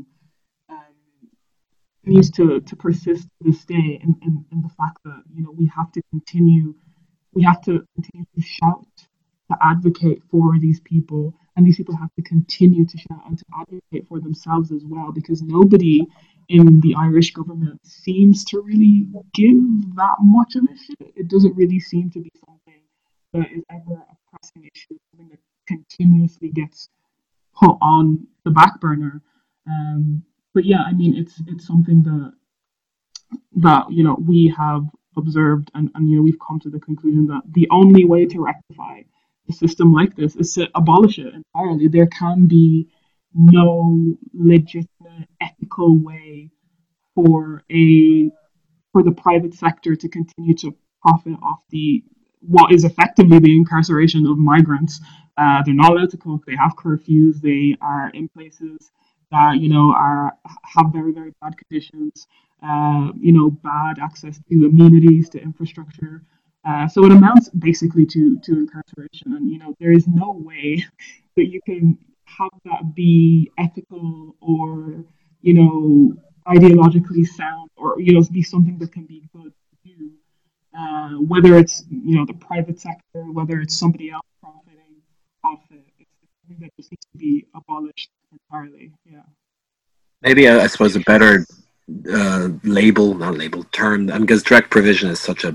needs to persist to this day, in the fact that, you know, we have to continue to shout, to advocate for these people, and these people have to continue to shout and to advocate for themselves as well, because nobody in the Irish government seems to really give that much of a shit. It doesn't really seem to be something that is ever a pressing issue, something that continuously gets put on the back burner. But yeah, I mean, it's something that you know, we have observed, and you know, we've come to the conclusion that the only way to rectify a system like this is to abolish it entirely. There can be no legitimate ethical way for the private sector to continue to profit off what is effectively the incarceration of migrants. They're not allowed to cook. They have curfews. They are in places that, you know, have very, very bad conditions. You know, bad access to amenities, to infrastructure. So it amounts basically to incarceration. And, you know, there is no way that you can have that be ethical or, you know, ideologically sound, or, you know, be something that can be good to do. Whether it's, you know, the private sector, whether it's somebody else profiting off it, it's something that just needs to be abolished entirely. Yeah. Maybe I suppose a better not label term, because direct provision is such a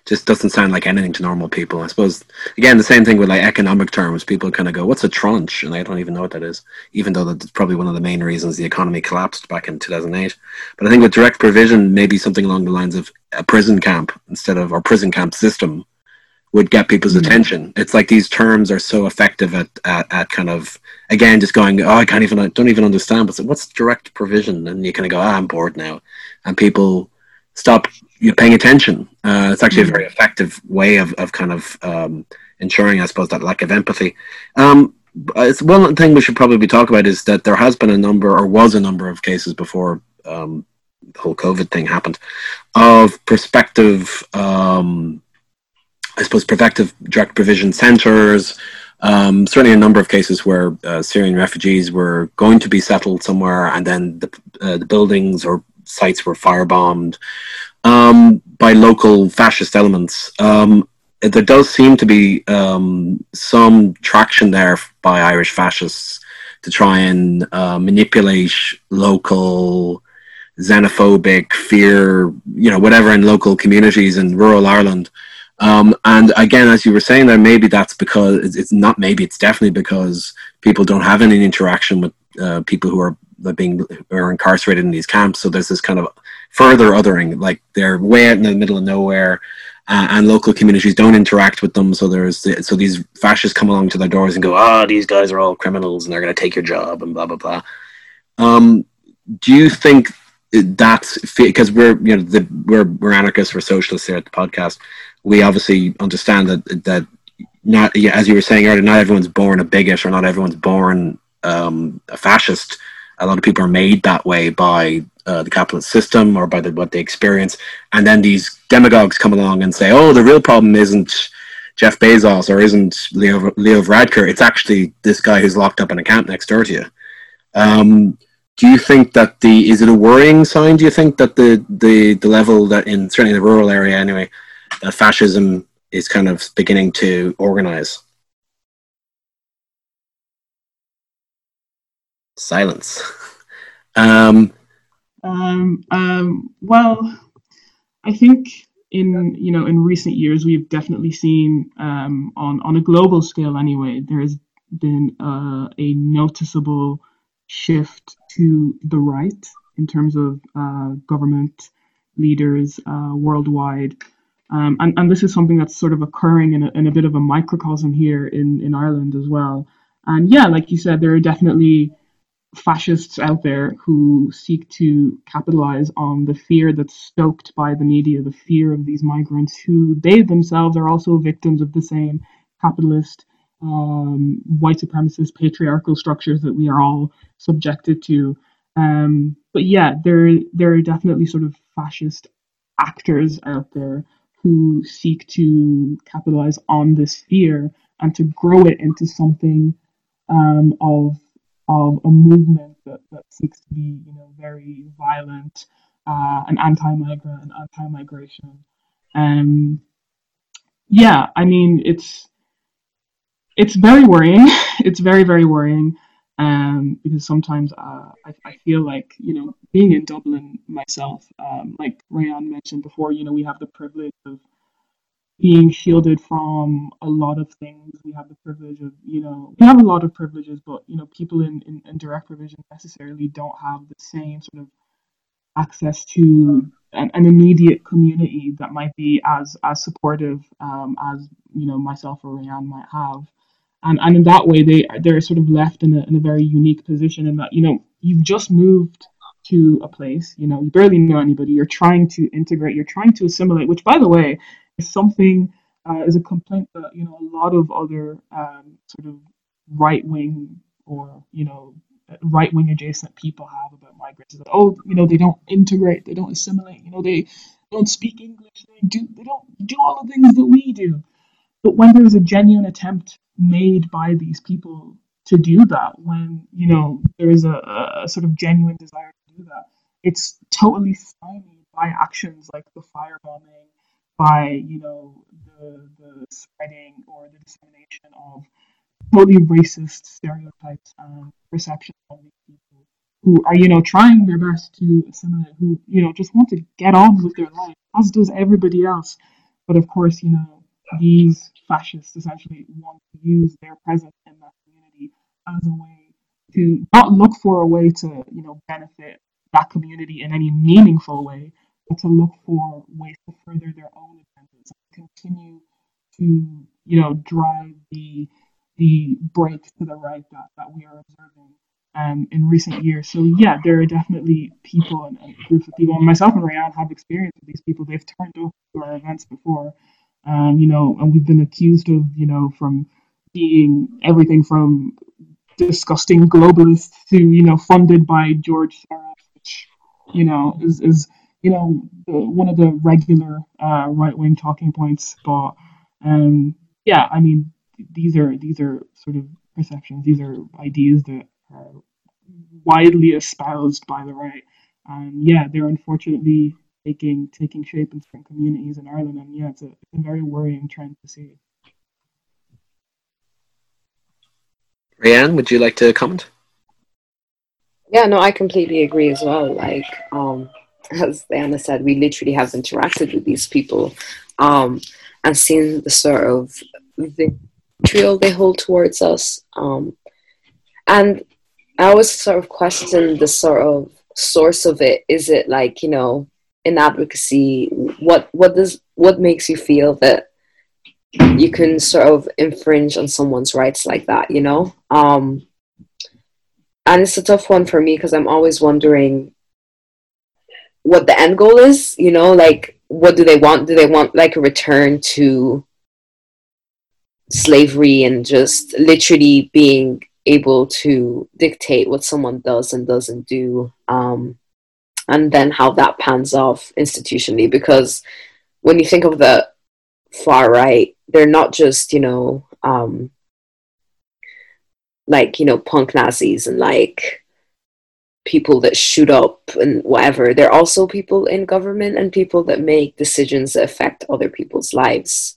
just doesn't sound like anything to normal people. I suppose, again, the same thing with like economic terms. People kind of go, what's a tranche? And they don't even know what that is, even though that's probably one of the main reasons the economy collapsed back in 2008. But I think with direct provision, maybe something along the lines of a prison camp instead of, or prison camp system would get people's attention. It's like these terms are so effective at kind of, again, just going, oh, I don't even understand. But what's direct provision? And you kind of go, I'm bored now. And people stop you paying attention. It's actually a very effective way of kind of ensuring, I suppose, that lack of empathy. It's one thing we should probably talk about is that there has been a number, or was a number of cases before the whole COVID thing happened, of prospective I suppose, prospective direct provision centres. Certainly a number of cases where Syrian refugees were going to be settled somewhere, and then the buildings or sites were firebombed by local fascist elements. There does seem to be some traction there by Irish fascists to try and manipulate local xenophobic fear, whatever, in local communities in rural Ireland. And again, as you were saying there, maybe that's because it's definitely because people don't have any interaction with people who are incarcerated in these camps. So there's this kind of further othering, like they're way out in the middle of nowhere, and local communities don't interact with them. So so these fascists come along to their doors and go, these guys are all criminals and they're going to take your job and blah blah blah. Do you think that's because we're anarchists, we're socialists here at the podcast? We obviously understand that not, as you were saying earlier, not everyone's born a bigot, or not everyone's born a fascist. A lot of people are made that way by the capitalist system or by what they experience. And then these demagogues come along and say, oh, the real problem isn't Jeff Bezos or isn't Leo Varadkar. It's actually this guy who's locked up in a camp next door to you. Do you think that is it a worrying sign? Do you think that the level that in certainly the rural area anyway, that fascism is kind of beginning to organize? Silence. Well, I think in recent years we've definitely seen on a global scale anyway, there has been a noticeable shift to the right in terms of government leaders worldwide. And this is something that's sort of occurring in a bit of a microcosm here in Ireland as well. And yeah, like you said, there are definitely fascists out there who seek to capitalize on the fear that's stoked by the media, the fear of these migrants who they themselves are also victims of the same capitalist, white supremacist, patriarchal structures that we are all subjected to. But yeah, there are definitely sort of fascist actors out there who seek to capitalize on this fear and to grow it into something of a movement that seeks to be, very violent and anti-migrant and anti-migration. Yeah, I mean, it's very worrying. It's very, very worrying. Because sometimes I feel like, being in Dublin myself, like Rayan mentioned before, we have the privilege of being shielded from a lot of things. We have the privilege of, we have a lot of privileges, but, people in direct provision necessarily don't have the same sort of access to an immediate community that might be as supportive as, myself or Rayan might have. And in that way, they're sort of left in a very unique position in that, you've just moved to a place, you barely know anybody, you're trying to integrate, you're trying to assimilate, which, by the way, is something, is a complaint that, a lot of other sort of right-wing or, right-wing adjacent people have about migrants. Is that, oh, they don't integrate, they don't assimilate, they don't speak English, they don't do all the things that we do. But when there's a genuine attempt made by these people to do that, when there is a sort of genuine desire to do that, it's totally stymied by actions like the firebombing, by the spreading or the dissemination of totally racist stereotypes and perceptions of these people who are trying their best to assimilate, who just want to get on with their life, as does everybody else. But of course, these fascists essentially want to use their presence in that community as a way to not look for a way to, benefit that community in any meaningful way, but to look for ways to further their own agendas and continue to, drive the break to the right that we are observing in recent years. So yeah, there are definitely people and groups of people, and myself and Rayan have experience with these people. They've turned up to our events before, and we've been accused of, from being everything from disgusting globalists to, funded by George Soros, which, is one of the regular right wing talking points. But yeah, I mean, these are sort of perceptions. These are ideas that are widely espoused by the right, and yeah, they're unfortunately taking shape in certain communities in Ireland, and yeah, it's a very worrying trend to see. Rayan, would you like to comment? Yeah, no, I completely agree as well. Like, as Diana said, we literally have interacted with these people, and seen the sort of vitriol they hold towards us. And I always sort of question the sort of source of it. Is it like, in advocacy, what makes you feel that you can sort of infringe on someone's rights like that, and it's a tough one for me because I'm always wondering what the end goal is, like, what do they want? Do they want like a return to slavery and just literally being able to dictate what someone does and doesn't do, and then how that pans off institutionally? Because when you think of the far right, they're not just, punk Nazis and like people that shoot up and whatever. They're also people in government and people that make decisions that affect other people's lives,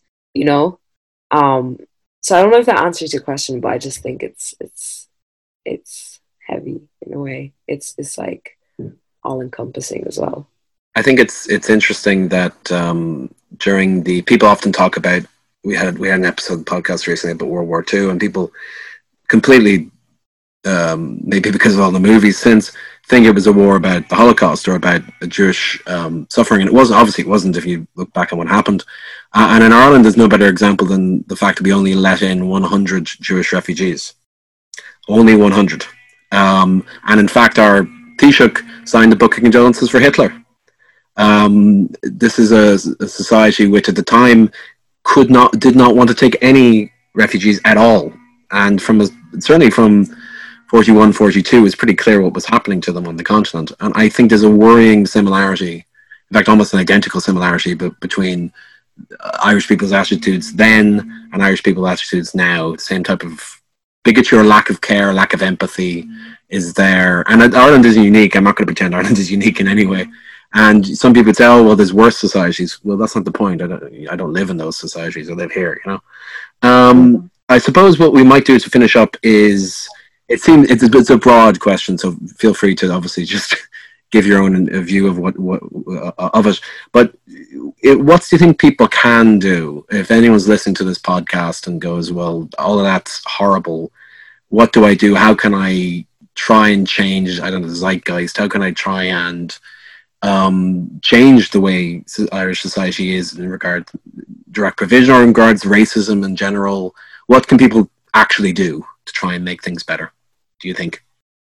so I don't know if that answers your question, but I just think it's heavy in a way. It's like all encompassing as well. I think it's interesting that during the people often talk about, we had an episode of the podcast recently about World War II, and people completely maybe because of all the movies since think it was a war about the Holocaust or about Jewish suffering, and it wasn't if you look back at what happened. And in Ireland, there's no better example than the fact that we only let in 100 Jewish refugees. Only 100. And in fact, our Taoiseach signed a book of condolences for Hitler. This is a society which at the time did not want to take any refugees at all. And certainly from 41, 42, it's pretty clear what was happening to them on the continent. And I think there's a worrying similarity, in fact, almost an identical similarity between Irish people's attitudes then and Irish people's attitudes now. The same type of bigotry or lack of care, lack of empathy is there. And Ireland isn't unique. I'm not going to pretend Ireland is unique in any way. And some people say, oh, well, there's worse societies. Well, that's not the point. I don't live in those societies. I live here, I suppose what we might do to finish up is, it's a broad question, so feel free to obviously just give your own view of what of it. But what do you think people can do if anyone's listening to this podcast and goes, well, all of that's horrible. What do I do? How can I try and change, I don't know, the zeitgeist? How can I try and change the way Irish society is in regard to direct provision or in regards to racism in general? What can people actually do to try and make things better, do you think?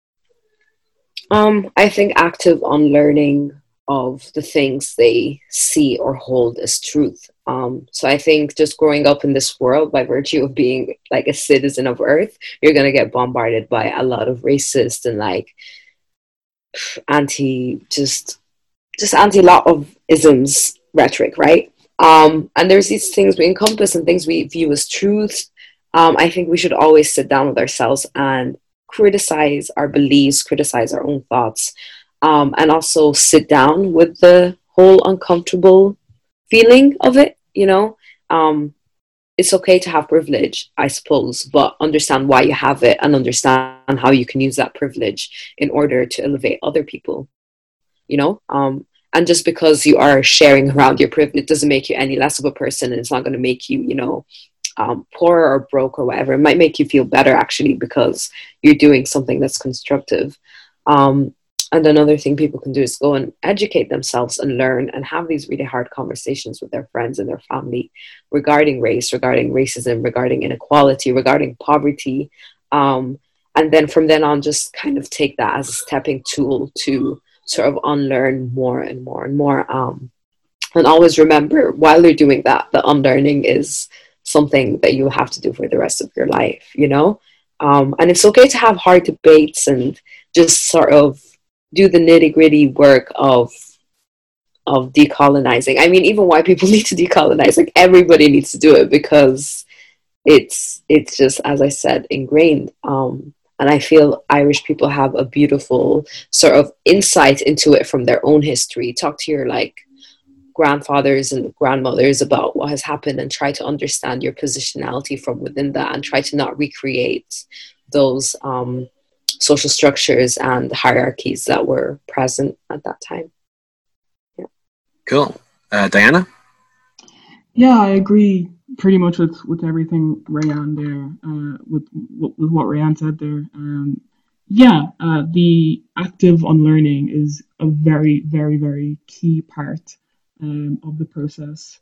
I think active unlearning of the things they see or hold as truth. So I think just growing up in this world by virtue of being like a citizen of Earth, you're going to get bombarded by a lot of racist and like anti-lot of isms rhetoric, right? And there's these things we encompass and things we view as truth. I think we should always sit down with ourselves and criticize our beliefs, criticize our own thoughts, and also sit down with the whole uncomfortable feeling of it, It's okay to have privilege, I suppose, but understand why you have it and understand how you can use that privilege in order to elevate other people, And just because you are sharing around your privilege doesn't make you any less of a person, and it's not going to make you, you know, poor or broke or whatever. It might make you feel better actually because you're doing something that's constructive. And another thing people can do is go and educate themselves and learn and have these really hard conversations with their friends and their family regarding race, regarding racism, regarding inequality, regarding poverty. And then from then on, just kind of take that as a stepping tool to sort of unlearn more and more and more. And always remember, while you're doing that, the unlearning is something that you have to do for the rest of your life, you know? And it's okay to have hard debates and just sort of do the nitty-gritty work of decolonizing. I mean, even white people need to decolonize. Like, everybody needs to do it because it's just, as I said, ingrained. And I feel Irish people have a beautiful sort of insight into it from their own history. Talk to your, like, grandfathers and grandmothers about what has happened and try to understand your positionality from within that, and try to not recreate those social structures and hierarchies that were present at that time. Yeah. Cool. Diana? Yeah, I agree pretty much with everything Rayanne there, with what Rayanne said there. The active unlearning is a very, very, very key part of the process,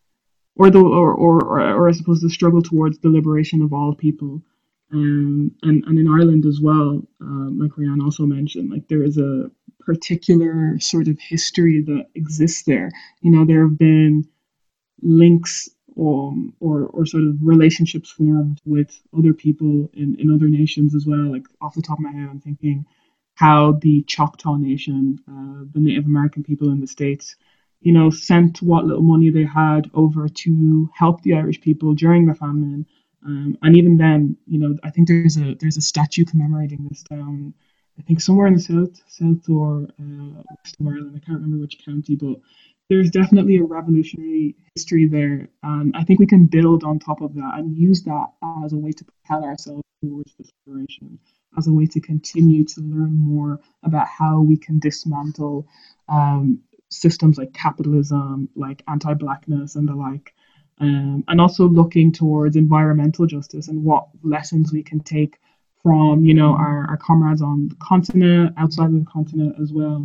or I suppose the struggle towards the liberation of all people. And in Ireland as well, like Rayanne also mentioned, like, there is a particular sort of history that exists there. You know, there have been links or sort of relationships formed with other people in other nations as well. Like, off the top of my head, I'm thinking how the Choctaw Nation, the Native American people in the States, you know, sent what little money they had over to help the Irish people during the famine. And even then, you know, I think there's a statue commemorating this down, I think somewhere in the south or west of Ireland. I can't remember which county, but there's definitely a revolutionary history there. And I think we can build on top of that and use that as a way to propel ourselves towards this liberation, as a way to continue to learn more about how we can dismantle systems like capitalism, like anti-blackness and the like. And also looking towards environmental justice and what lessons we can take from, you know, our comrades on the continent, outside of the continent as well.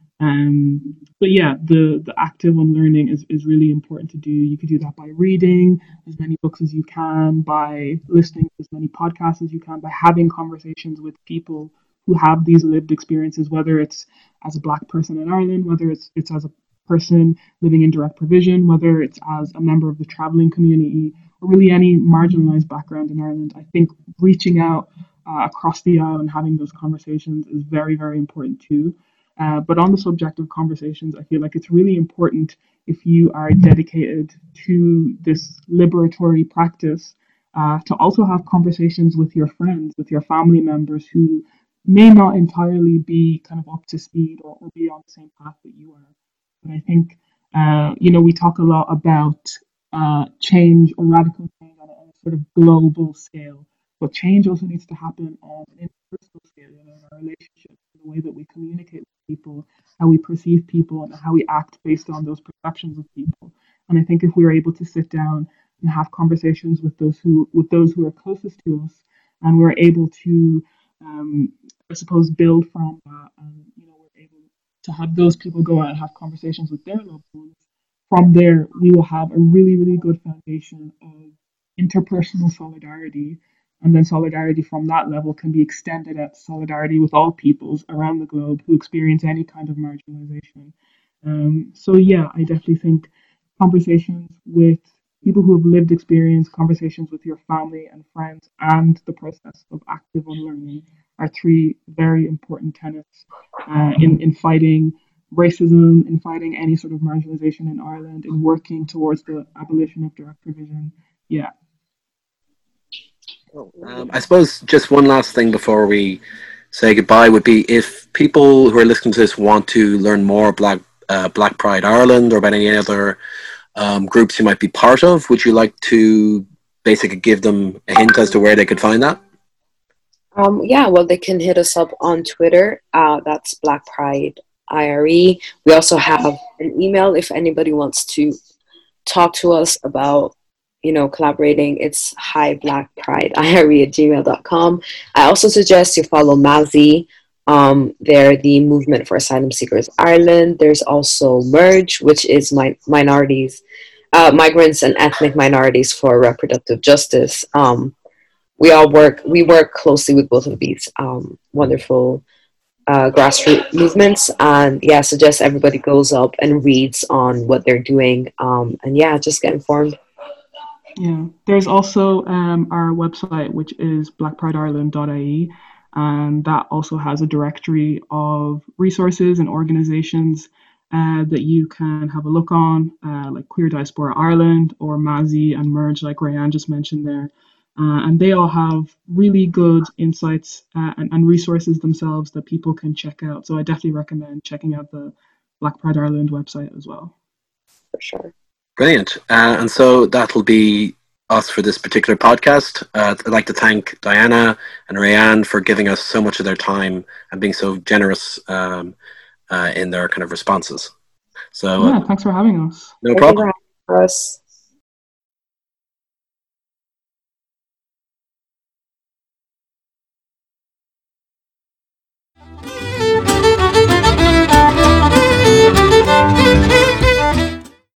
But yeah, the active unlearning is really important to do. You could do that by reading as many books as you can, by listening to as many podcasts as you can, by having conversations with people who have these lived experiences, whether it's as a Black person in Ireland, whether it's as a person living in direct provision, whether it's as a member of the traveling community, or really any marginalized background in Ireland. I think reaching out across the aisle and having those conversations is very, very important too. But on the subject of conversations, I feel like it's really important, if you are dedicated to this liberatory practice, to also have conversations with your friends, with your family members who may not entirely be kind of up to speed or be on the same path that you are. But I think, you know, we talk a lot about change or radical change on a sort of global scale, but change also needs to happen on an interpersonal scale, you know, in our relationships, in the way that we communicate with people, how we perceive people, and how we act based on those perceptions of people. And I think if we are able to sit down and have conversations with those who are closest to us, and we're able to, I suppose, build from that, and, you know, we're able to have those people go out and have conversations with their loved ones. From there, we will have a really, really good foundation of interpersonal solidarity. And then solidarity from that level can be extended at solidarity with all peoples around the globe who experience any kind of marginalization. So yeah, I definitely think conversations with people who have lived experience, conversations with your family and friends, and the process of active unlearning are three very important tenets in fighting racism, in fighting any sort of marginalization in Ireland, in working towards the abolition of direct provision. Yeah. I suppose just one last thing before we say goodbye would be, if people who are listening to this want to learn more about Black Pride Ireland or about any other groups you might be part of, would you like to basically give them a hint as to where they could find that? Yeah, well, they can hit us up on Twitter. That's Black Pride IRE. We also have an email if anybody wants to talk to us about, collaborating. It's hiblackprideire@gmail.com. I also suggest you follow MASI. They're the Movement for Asylum Seekers Ireland. There's also MERGE, which is minorities, migrants and ethnic minorities for reproductive justice. We work closely with both of these wonderful grassroots movements, and yeah, suggest everybody goes up and reads on what they're doing, and yeah, just get informed. Yeah, there's also our website, which is blackprideireland.ie, and that also has a directory of resources and organizations that you can have a look on, like Queer Diaspora Ireland or MASI and MERGE, like Rayanne just mentioned there. And they all have really good insights and resources themselves that people can check out. So I definitely recommend checking out the Black Pride Ireland website as well. For sure. Brilliant. And so that'll be us for this particular podcast. I'd like to thank Diana and Rayanne for giving us so much of their time and being so generous in their kind of responses. So yeah, thanks for having us. No problem. For us.